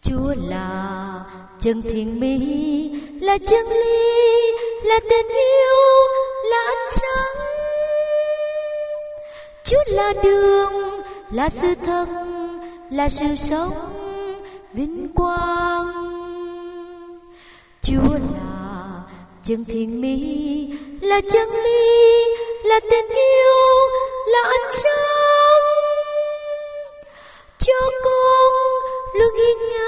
Chúa là chân thiện mỹ, là chân lý, là tình yêu, là ánh sáng. Chúa là đường, là sự thật, là sự sống vinh quang. Chúa là chân thiện mỹ, là chân lý, là tình yêu, là ánh sáng. Cho con luôn yên